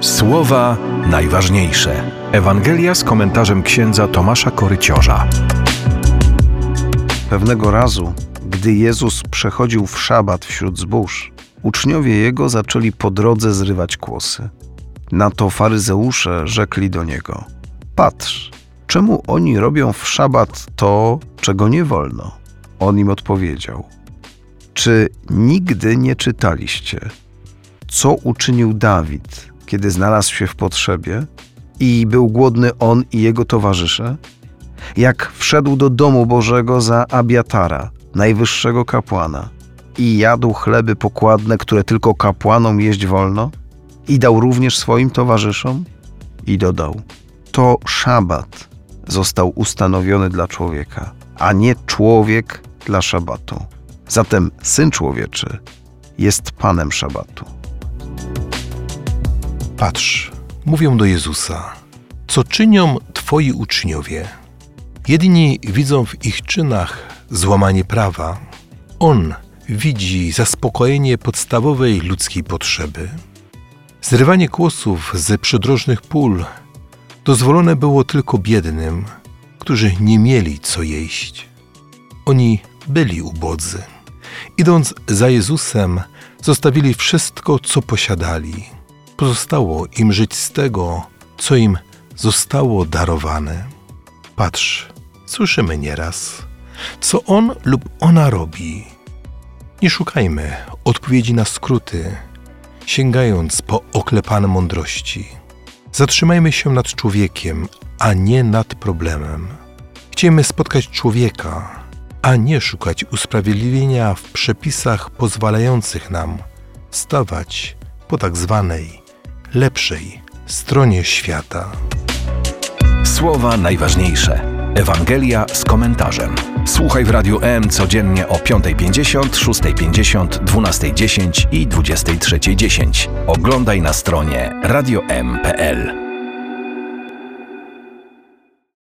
Słowa najważniejsze. Ewangelia z komentarzem księdza Tomasza Koryciorza. Pewnego razu, gdy Jezus przechodził w szabat wśród zbóż, uczniowie Jego zaczęli po drodze zrywać kłosy. Na to faryzeusze rzekli do Niego: Patrz, czemu oni robią w szabat to, czego nie wolno? On im odpowiedział: Czy nigdy nie czytaliście, co uczynił Dawid, kiedy znalazł się w potrzebie i był głodny on i jego towarzysze? Jak wszedł do domu Bożego za Abiatara, najwyższego kapłana, i jadł chleby pokładne, które tylko kapłanom jeść wolno, i dał również swoim towarzyszom? I dodał: to szabat został ustanowiony dla człowieka, a nie człowiek dla szabatu. Zatem Syn Człowieczy jest Panem szabatu. Patrz, mówią do Jezusa: co czynią Twoi uczniowie? Jedni widzą w ich czynach złamanie prawa, On widzi zaspokojenie podstawowej ludzkiej potrzeby. Zrywanie kłosów ze przydrożnych pól dozwolone było tylko biednym, którzy nie mieli co jeść. Oni byli ubodzy. Idąc za Jezusem, zostawili wszystko, co posiadali. Pozostało im żyć z tego, co im zostało darowane. Patrz, słyszymy nieraz, co on lub ona robi. Nie szukajmy odpowiedzi na skróty, sięgając po oklepane mądrości. Zatrzymajmy się nad człowiekiem, a nie nad problemem. Chciejmy spotkać człowieka, a nie szukać usprawiedliwienia w przepisach pozwalających nam stawać po tak zwanej lepszej stronie świata. Słowa najważniejsze. Ewangelia z komentarzem. Słuchaj w Radiu M codziennie o 5:50, 6:50, 12:10 i 23:10. Oglądaj na stronie radiom.pl.